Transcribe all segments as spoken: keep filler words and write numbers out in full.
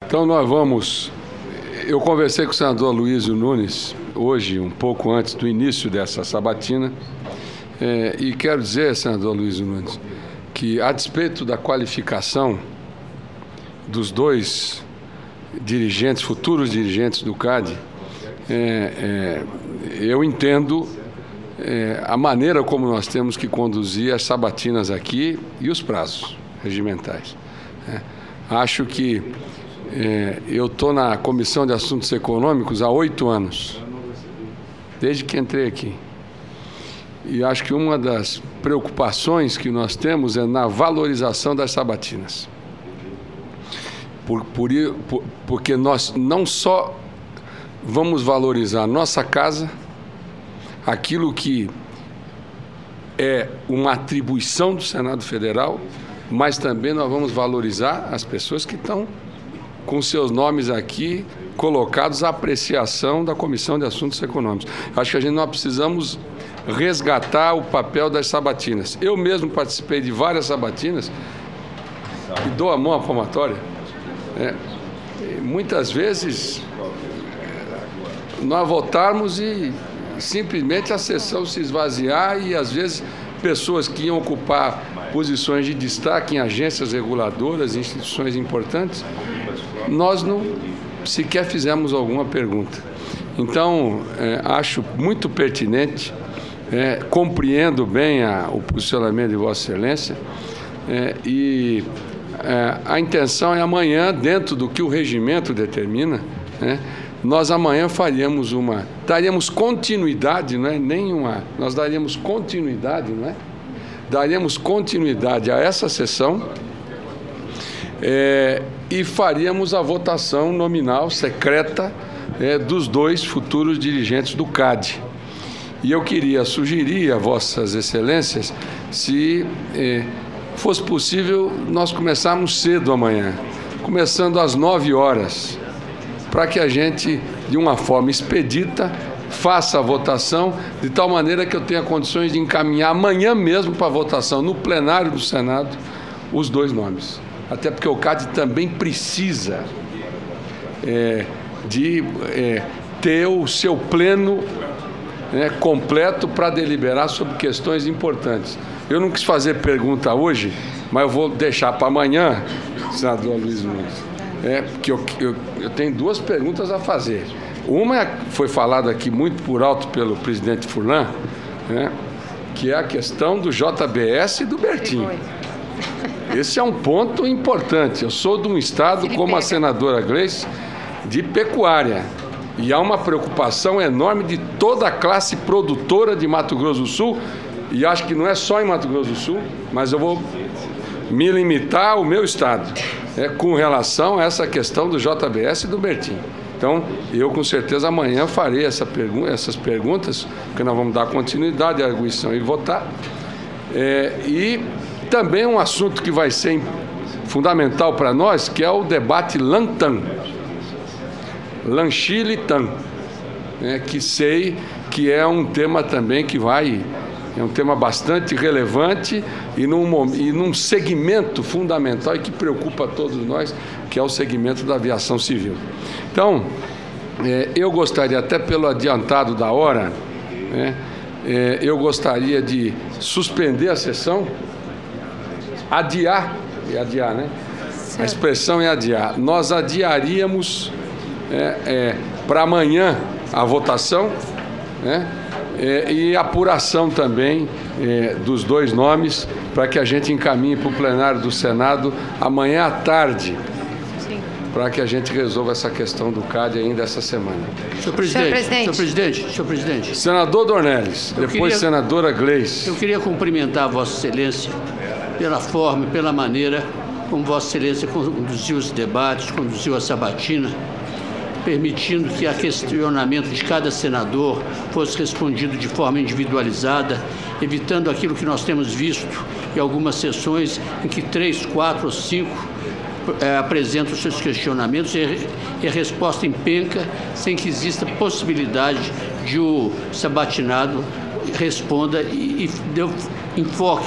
Então nós vamos... Eu conversei com o senador Luísio Nunes, hoje, um pouco antes do início dessa sabatina, é, e quero dizer, senador Luísio Nunes, que a despeito da qualificação dos dois dirigentes, futuros dirigentes do C A D, é, é, eu entendo é, a maneira como nós temos que conduzir as sabatinas aqui e os prazos regimentais. É, acho que é, eu estou na Comissão de Assuntos Econômicos há oito anos, desde que entrei aqui. E acho que uma das preocupações que nós temos é na valorização das sabatinas. Por, por, por, porque nós não só vamos valorizar a nossa casa, aquilo que é uma atribuição do Senado Federal, mas também nós vamos valorizar as pessoas que estão com seus nomes aqui colocados à apreciação da Comissão de Assuntos Econômicos. Acho que a gente nós precisamos resgatar o papel das sabatinas. Eu mesmo participei de várias sabatinas e dou a mão à palmatória. É, muitas vezes nós votarmos e simplesmente a sessão se esvaziar e às vezes pessoas que iam ocupar posições de destaque em agências reguladoras, instituições importantes, nós não sequer fizemos alguma pergunta. Então, é, acho muito pertinente, é, compreendo bem a, o posicionamento de Vossa Excelência é, e é, a intenção é amanhã, dentro do que o regimento determina, né, nós amanhã faríamos uma, daríamos continuidade, não é nenhuma, nós daríamos continuidade, não é? Daríamos continuidade a essa sessão é, e faríamos a votação nominal secreta é, dos dois futuros dirigentes do C A D. E eu queria sugerir a Vossas Excelências se é, fosse possível nós começarmos cedo amanhã, começando às nove horas, para que a gente, de uma forma expedita, faça a votação, de tal maneira que eu tenha condições de encaminhar amanhã mesmo para a votação, no plenário do Senado, os dois nomes. Até porque o C A D também precisa é, de é, ter o seu pleno né, completo para deliberar sobre questões importantes. Eu não quis fazer pergunta hoje, mas eu vou deixar para amanhã, senador Luiz Nunes. É, porque eu, eu, eu tenho duas perguntas a fazer. Uma foi falada aqui muito por alto pelo presidente Furlan, né, que é a questão do J B S e do Bertinho. Esse é um ponto importante. Eu sou de um estado, como a senadora Gleice, de pecuária. E há uma preocupação enorme de toda a classe produtora de Mato Grosso do Sul, e acho que não é só em Mato Grosso do Sul, mas eu vou me limitar ao meu estado. É, com relação a essa questão do J B S e do Bertinho. Então, eu com certeza amanhã farei essa pergu essas perguntas, porque nós vamos dar continuidade à arguição e votar. É, e também um assunto que vai ser fundamental para nós, que é o debate LANTAN, Lanchile-TAN, né, que sei que é um tema também que vai... É um tema bastante relevante e num, e num segmento fundamental e que preocupa a todos nós, que é o segmento da aviação civil. Então, é, eu gostaria, até pelo adiantado da hora, né, é, eu gostaria de suspender a sessão, adiar, é adiar, né? A expressão é adiar. Nós adiaríamos é, é, para amanhã a votação, né? É, e apuração também é, dos dois nomes, para que a gente encaminhe para o plenário do Senado amanhã à tarde, para que a gente resolva essa questão do C A D ainda essa semana. Senhor presidente, senhor presidente, senhor presidente, senhor presidente. Senador Dornelles, depois queria, senadora Gleice. Eu queria cumprimentar Vossa Excelência pela forma e pela maneira como Vossa Excelência conduziu os debates, conduziu a sabatina, permitindo que a questionamento de cada senador fosse respondido de forma individualizada, evitando aquilo que nós temos visto em algumas sessões em que três, quatro ou cinco é, apresentam seus questionamentos e, e a resposta empenca, sem que exista possibilidade de o sabatinado responda e, e dê enfoque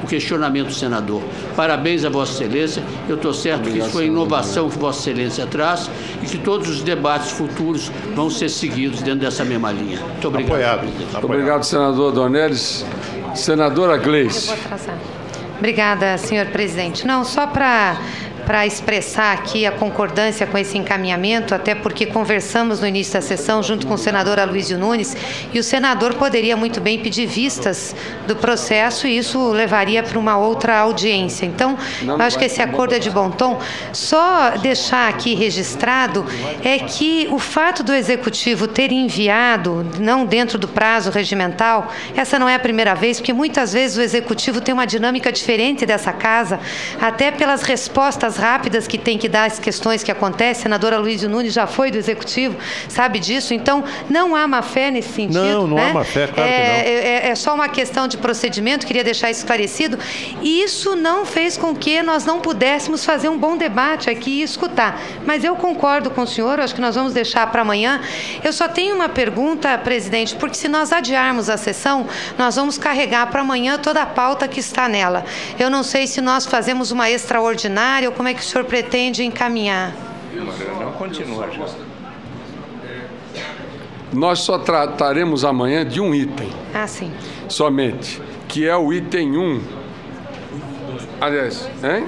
o questionamento do senador. Parabéns a Vossa Excelência. Eu estou certo que isso foi a inovação que Vossa Excelência traz e que todos os debates futuros vão ser seguidos dentro dessa mesma linha. Muito obrigado. Apoiado. Muito obrigado, senador Dornelles. Senadora Gleice. Obrigada, senhor presidente. Não, só para para expressar aqui a concordância com esse encaminhamento, até porque conversamos no início da sessão junto com o senador Aloysio Nunes, e o senador poderia muito bem pedir vistas do processo e isso levaria para uma outra audiência. Então, eu acho que esse acordo é de bom tom. Só deixar aqui registrado é que o fato do Executivo ter enviado, não dentro do prazo regimental, essa não é a primeira vez, porque muitas vezes o Executivo tem uma dinâmica diferente dessa casa, até pelas respostas rápidas que tem que dar às questões que acontecem. A senadora Aloysio Nunes já foi do Executivo, sabe disso. Então, não há má fé nesse sentido. Não, não né? há má fé, claro é, que não. É, é só uma questão de procedimento, queria deixar isso esclarecido. E isso não fez com que nós não pudéssemos fazer um bom debate aqui e escutar. Mas eu concordo com o senhor, acho que nós vamos deixar para amanhã. Eu só tenho uma pergunta, presidente, porque se nós adiarmos a sessão, nós vamos carregar para amanhã toda a pauta que está nela. Eu não sei se nós fazemos uma extraordinária ou como é que o senhor pretende encaminhar. Não continua já. Nós só trataremos amanhã de um item. Ah, sim. Somente, que é o item um. Aliás, hein?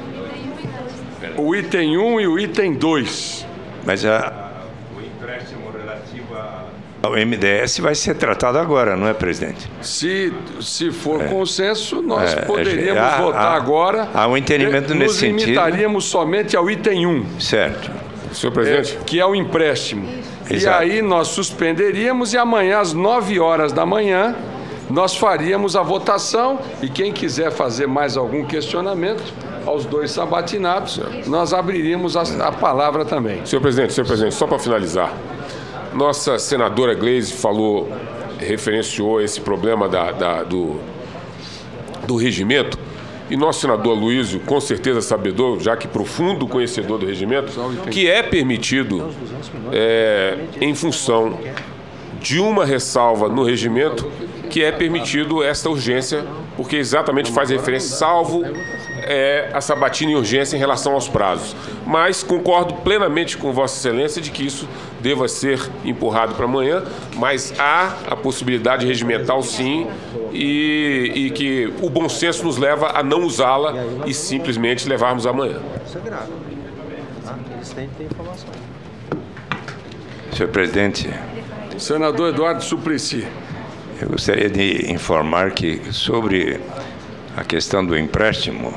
O item um e o item dois. Mas a, o empréstimo relativo ao M D S vai ser tratado agora, não é, presidente? Se, se for É. consenso, nós É, poderíamos há- votar há- agora. há um entendimento Nos nesse sentido. limitaríamos somente ao item um. Certo. Senhor presidente. É, que é o empréstimo. Exato. E aí nós suspenderíamos e amanhã, às nove horas da manhã, nós faríamos a votação e quem quiser fazer mais algum questionamento aos dois sabatinados, nós abriríamos a, a palavra também. Senhor presidente, senhor presidente, só para finalizar. Nossa senadora Gleice falou, referenciou esse problema da, da- do, do regimento. E nosso senador Aloysio, com certeza sabedor, já que profundo conhecedor do regimento, que é permitido, é, em função de uma ressalva no regimento, que é permitido esta urgência, porque exatamente faz referência, salvo é, a sabatina em urgência em relação aos prazos. Mas concordo plenamente com Vossa Excelência de que isso deva ser empurrado para amanhã, mas há a possibilidade regimental, sim, e, e que o bom senso nos leva a não usá-la e simplesmente levarmos amanhã. Isso é grave. Tá? Eles têm que ter informação. Senhor presidente, Senador Eduardo Suplicy. eu gostaria de informar que sobre a questão do empréstimo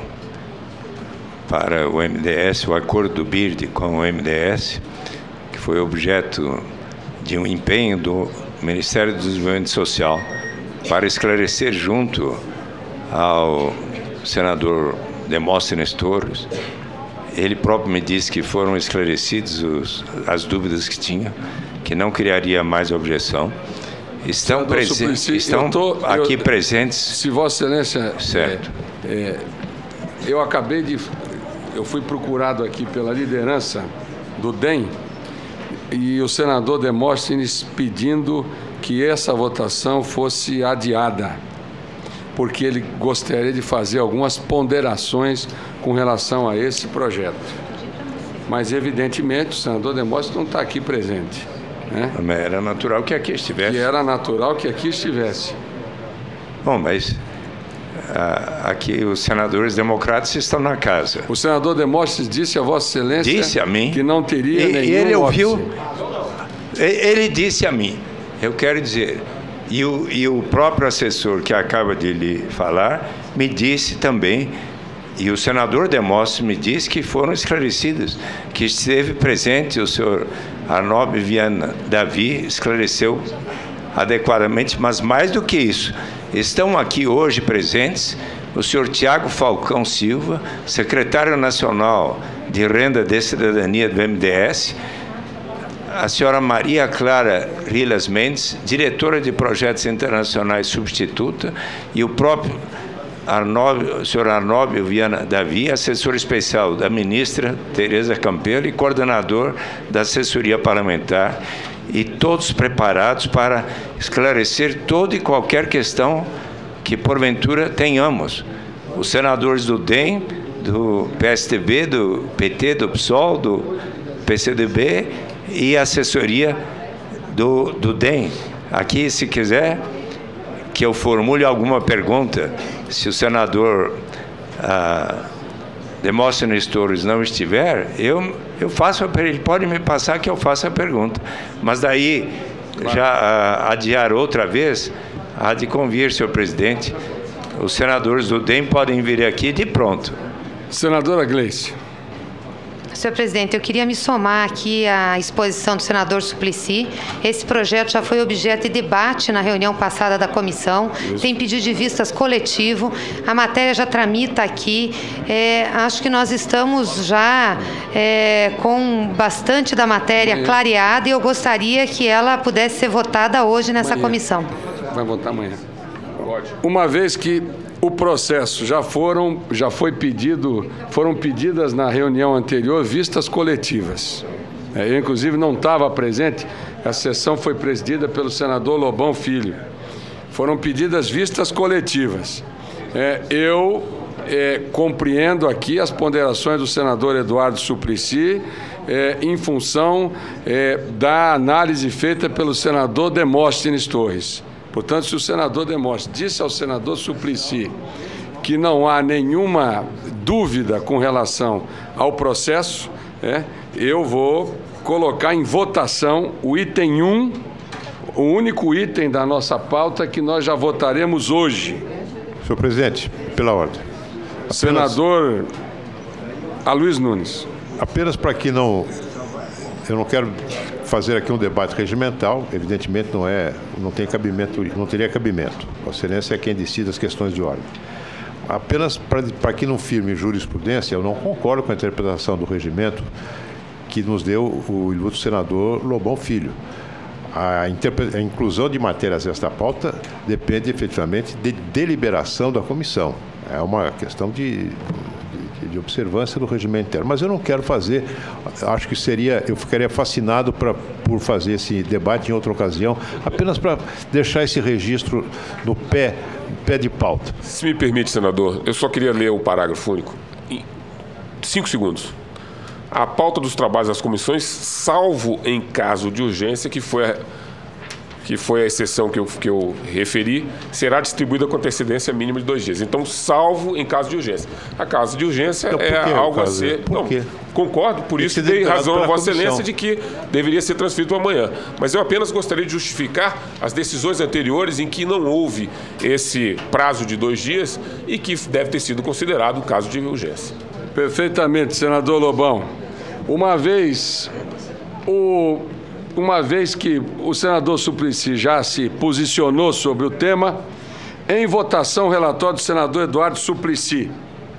para o M D S, o acordo do B I R D com o M D S, que foi objeto de um empenho do Ministério do Desenvolvimento Social para esclarecer junto ao senador Demóstenes Torres. Ele próprio me disse que foram esclarecidos os, as dúvidas que tinha, que não criaria mais objeção. Estão, Senador presen Suplicy, estão eu tô- aqui eu- presentes. Se Vossa Excelência... Certo. é, é, eu acabei de... Eu fui procurado aqui pela liderança do D E M e o senador Demóstenes pedindo que essa votação fosse adiada, porque ele gostaria de fazer algumas ponderações com relação a esse projeto. Mas, evidentemente, o senador Demóstenes não está aqui presente, né? Mas era natural que aqui estivesse. E era natural que aqui estivesse. Bom, mas ah, aqui os senadores democratas estão na casa. O senador Demóstenes disse a Vossa Excelência Disse a mim. que não teria E- nenhum e ele ouviu. óbice. E- Ele disse a mim, eu quero dizer, e o, e o próprio assessor que acaba de lhe falar me disse também, e o senador Demóstenes me disse que foram esclarecidos, que esteve presente o senhor Arnob Viana Davi, esclareceu adequadamente, mas mais do que isso, estão aqui hoje presentes o senhor Tiago Falcão Silva, secretário nacional de Renda de Cidadania do M D S, a senhora Maria Clara Rilas Mendes, diretora de projetos internacionais substituta, e o próprio Arnóbio, o senhor Arnóbio Viana Davi, assessor especial da ministra Tereza Campelo e coordenador da assessoria parlamentar, e todos preparados para esclarecer toda e qualquer questão que porventura tenhamos. os senadores do D E M, do P S D B, do P T, do P SOL, do P C D B e a assessoria do, do D E M. Aqui, se quiser que eu formule alguma pergunta, se o senador ah, Demóstenes Torres não estiver, eu, eu faço a, ele pode me passar que eu faça a pergunta. Mas daí, já ah, adiar outra vez, há de convir, senhor presidente, os senadores do D E M podem vir aqui de pronto. Senadora Gleice. Senhor presidente, eu queria me somar aqui à exposição do senador Suplicy. Esse projeto já foi objeto de debate na reunião passada da comissão. Isso. Tem pedido de vistas coletivo. A matéria já tramita aqui. É, acho que nós estamos já é, com bastante da matéria amanhã clareada e eu gostaria que ela pudesse ser votada hoje nessa amanhã comissão. Vai votar amanhã. Uma vez que o processo já foram, já foi pedido, foram pedidas na reunião anterior vistas coletivas. É, eu, inclusive, não estava presente, a sessão foi presidida pelo senador Lobão Filho. Foram pedidas vistas coletivas. É, eu é, compreendo aqui as ponderações do senador Eduardo Suplicy, é, em função é, da análise feita pelo senador Demóstenes Torres. Portanto, se o senador Demóstenes disse ao senador Suplicy que não há nenhuma dúvida com relação ao processo, é, eu vou colocar em votação o item um, o único item da nossa pauta que nós já votaremos hoje. Senhor presidente, pela ordem. Apenas, senador Aloysio Nunes. Apenas para que não... Eu não quero fazer aqui um debate regimental, evidentemente não é, não tem cabimento, não teria cabimento. Vossa Excelência é quem decide as questões de ordem. Apenas para, para que não firme jurisprudência, eu não concordo com a interpretação do regimento que nos deu o ilustre senador Lobão Filho. A, interpre, a inclusão de matérias nesta pauta depende efetivamente de deliberação da comissão. É uma questão de... de observância do regimento interno. Mas eu não quero fazer, acho que seria, eu ficaria fascinado pra, por fazer esse debate em outra ocasião, apenas para deixar esse registro no pé, pé de pauta. Se me permite, senador, eu só queria ler o parágrafo único. Em cinco segundos. A pauta dos trabalhos das comissões, salvo em caso de urgência, que foi a, que foi a exceção que eu, que eu referi, será distribuída com antecedência mínima de dois dias. Então, salvo em caso de urgência. A caso de urgência então, é algo a ser... Por não, quê? Concordo, por isso dei razão a Vossa Excelência de que deveria ser transferido para amanhã. Mas eu apenas gostaria de justificar as decisões anteriores em que não houve esse prazo de dois dias e que deve ter sido considerado o caso de urgência. Perfeitamente, senador Lobão. Uma vez... o Uma vez que o senador Suplicy já se posicionou sobre o tema, em votação o relatório do senador Eduardo Suplicy.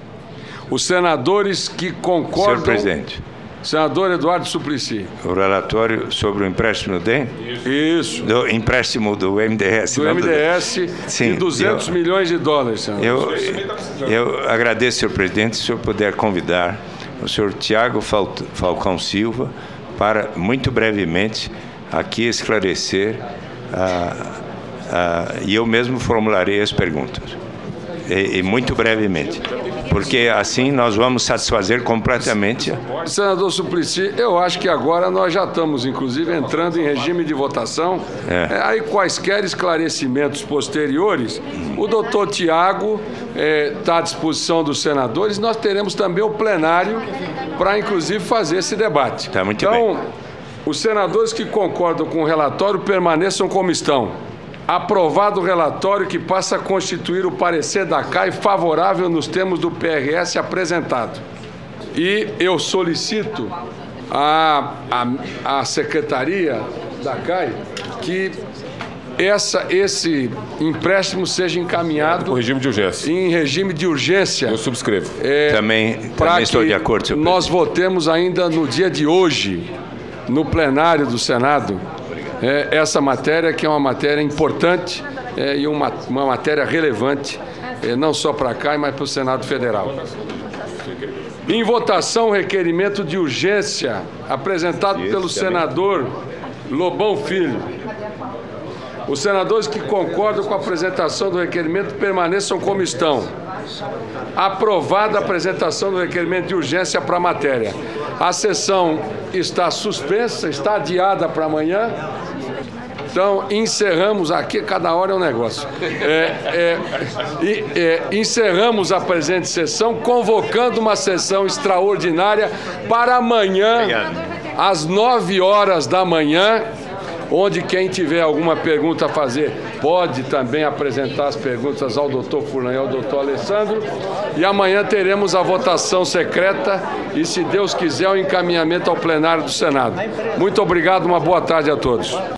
Os senadores que concordam... Senhor presidente. Senador Eduardo Suplicy. O relatório sobre o empréstimo do D E M? Isso. Do empréstimo do M D S. Do M D S do... Sim, de duzentos milhões de dólares, senador. Eu, eu agradeço, senhor presidente, se o senhor puder convidar o senhor Tiago Falcão Silva para, muito brevemente, aqui esclarecer, ah, ah, e eu mesmo formularei as perguntas, e, e muito brevemente, porque assim nós vamos satisfazer completamente... Senador Suplicy, eu acho que agora nós já estamos, inclusive, entrando em regime de votação, é. É, aí quaisquer esclarecimentos posteriores, o doutor Tiago está é, à disposição dos senadores, nós teremos também o plenário para, inclusive, fazer esse debate. Tá, muito então, bem. Os senadores que concordam com o relatório permaneçam como estão. Aprovado o relatório que passa a constituir o parecer da C A I favorável nos termos do P R S apresentado. E eu solicito à, à, à Secretaria da C A I que essa, esse empréstimo seja encaminhado... O regime de urgência. Em regime de urgência. Eu subscrevo. É, também também estou de acordo, senhor presidente. Nós votemos ainda no dia de hoje, no plenário do Senado, é, essa matéria, que é uma matéria importante é, e uma, uma matéria relevante, é, não só para a C A I, mas para o Senado Federal. Em votação, o requerimento de urgência apresentado pelo senador Lobão Filho. Os senadores que concordam com a apresentação do requerimento permaneçam como estão. Aprovada a apresentação do requerimento de urgência para a matéria. A sessão está suspensa, está adiada para amanhã. Então, encerramos aqui, cada hora é um negócio. É, é, é, encerramos a presente sessão, convocando uma sessão extraordinária para amanhã, às nove horas da manhã, onde quem tiver alguma pergunta a fazer pode também apresentar as perguntas ao doutor Furlan e ao doutor Alessandro. E amanhã teremos a votação secreta e, se Deus quiser, o encaminhamento ao plenário do Senado. Muito obrigado, uma boa tarde a todos.